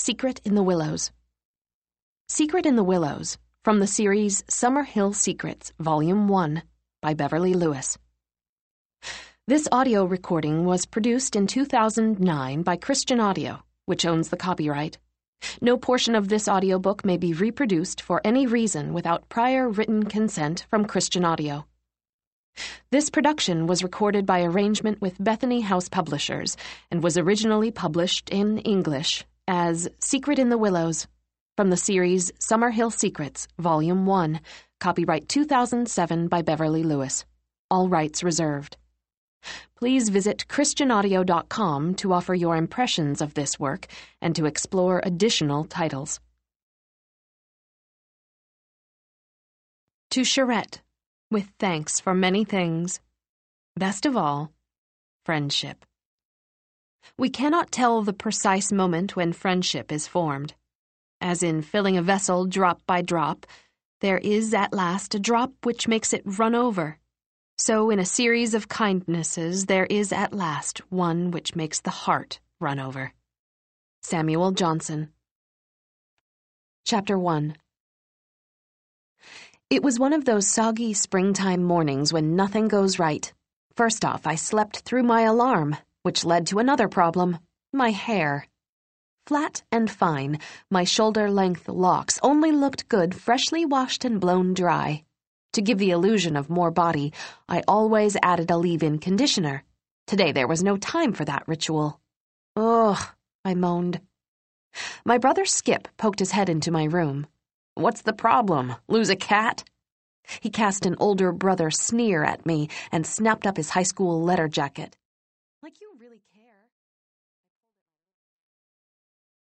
Secret in the Willows. Secret in the Willows, from the series Summerhill Secrets, Volume 1, by Beverly Lewis. This audio recording was produced in 2009 by Christian Audio, which owns the copyright. No portion of this audiobook may be reproduced for any reason without prior written consent from Christian Audio. This production was recorded by arrangement with Bethany House Publishers and was originally published in English as Secret in the Willows, from the series Summerhill Secrets, Volume 1, copyright 2007 by Beverly Lewis. All rights reserved. Please visit christianaudio.com to offer your impressions of this work and to explore additional titles. To Charette, with thanks for many things. Best of all, friendship. We cannot tell the precise moment when friendship is formed. As in filling a vessel drop by drop, there is at last a drop which makes it run over. So in a series of kindnesses, there is at last one which makes the heart run over. Samuel Johnson. Chapter 1. It was one of those soggy springtime mornings when nothing goes right. First off, I slept through my alarm, which led to another problem, my hair. Flat and fine, my shoulder-length locks only looked good freshly washed and blown dry. To give the illusion of more body, I always added a leave-in conditioner. Today there was no time for that ritual. Ugh, I moaned. My brother Skip poked his head into my room. What's the problem? Lose a cat? He cast an older brother sneer at me and snapped up his high school letter jacket.